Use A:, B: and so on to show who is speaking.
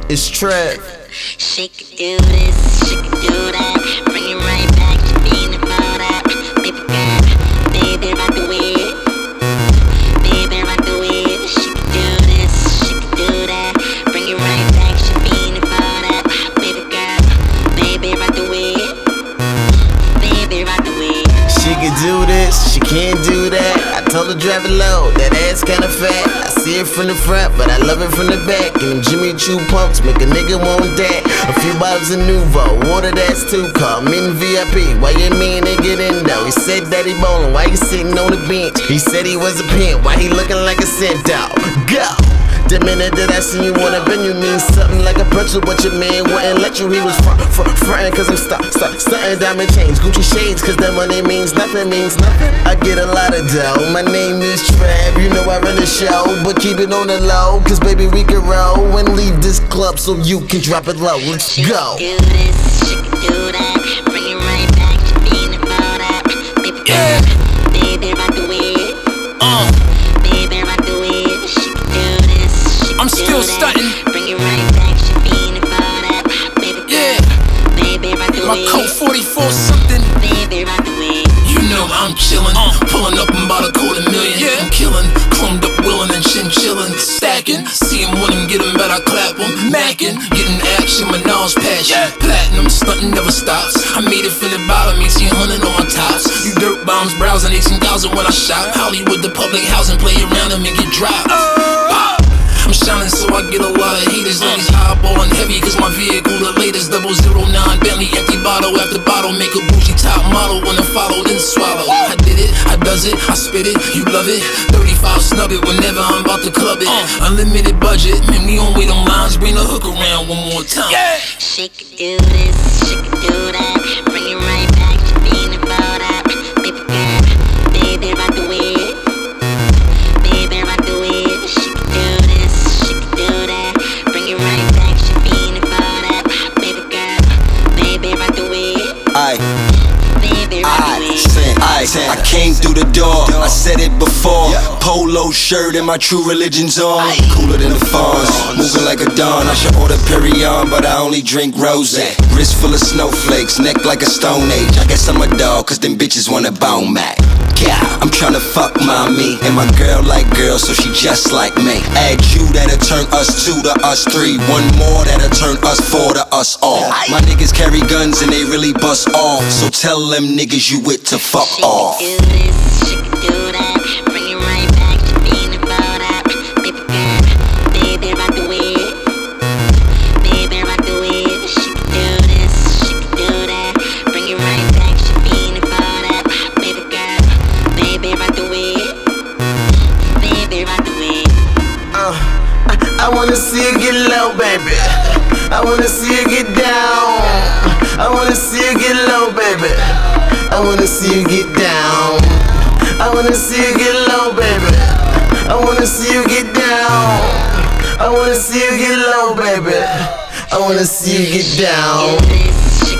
A: It's Trev.
B: She could do this, she could do that. Bring it right back to being about that. Baby girl, baby rock the way. Baby rock the way. She could do this, she could do that. Bring it right back to being about that. Baby girl, baby rock the way. Baby rock the way.
A: She can do this, she can't do that. I told her drive it low, that ass kinda fat. I see it from the front, but I love it from the back. And them Jimmy Choo pumps make a nigga want that. A few bottles of Nuvo, water that's too cold. Me and VIP, why you mean they get in though? He said that he bowling, why you sitting on the bench? He said he was a pimp, why he looking like a scent dog? Go! The minute that I seen you on a venue mean something like a pretzel, but your man wouldn't let you. He was frontin' cause I'm stuntin' diamond chains, Gucci shades, cause that money means nothing, I get a lot of dough, my name is Trev, you know I run the show, but keep it on the low, cause baby we can roll and leave this club so you can drop it low. Let's go.
B: She could do this, she could do that. Bring it right back to being about that. Baby girl, baby rock the way. Baby rock the way. She could do this, she could
C: I'm
B: do
C: still
B: that.
C: stunting.
B: Bring it right back to being about that. Baby girl, baby rock the
C: My
B: way.
C: coat 44 something.
B: Baby rock the way.
C: You know I'm chillin', pulling up about $250,000. I'm killin', chromed up, willin' and chinchillin', stacking. See him when him get him, but I clap him, mackin', getting action, my nose passion, platinum, stuntin' never stops. I made it from the bottom, 1800 on my tops. You dirt bombs browsing 18,000 when I shop. Hollywood, the public housing, play around them and get dropped. I'm shining so I get a lot of haters. Ladies eyeballing heavy cause my vehicle the latest. 009 Bentley, empty bottle after bottle. Make a bougie top model when I follow then swallow. I did it, I does it, I spit it, you love it. 35 snub it whenever I'm about to club it. Unlimited budget, man we on wait on lines. Bring the hook around one more time.
B: She could do this, she could do that. Bring it right back to being about that. Baby girl, baby rock the way. Baby rock the way. She could do this, she could do that. Bring it right back to being about that. Baby girl, baby rock the way. Baby rock the way.
D: I came through the door, I said it before. Polo shirt and my true religion's on. Cooler than the fawns, moving like a dawn. I should order Perrier, but I only drink rosé. Wrist full of snowflakes, neck like a stone age. I guess I'm a dog, cause them bitches wanna bone Mac. Yeah, I'm tryna fuck mommy, and my girl like girls, so she just like me. Add you that'll turn us 2 to us 3. One more that'll turn us 4 to us all. My niggas carry guns and they really bust off, so tell them niggas you with to fuck off.
B: She could do this, she could do that. Bring it right back to being about that. Baby girl, baby rock the way. Baby rock the way. She could do this, she could do that. Bring it right back to being about that. Baby girl, baby rock the way. Baby rock the way.
A: I wanna see her get low, baby. I wanna see her get down. I wanna see her get low, baby. I wanna see her get down. I wanna see her get low, baby. I wanna see her get down. I wanna see her get low, baby. I wanna see her get down.
B: Do this, she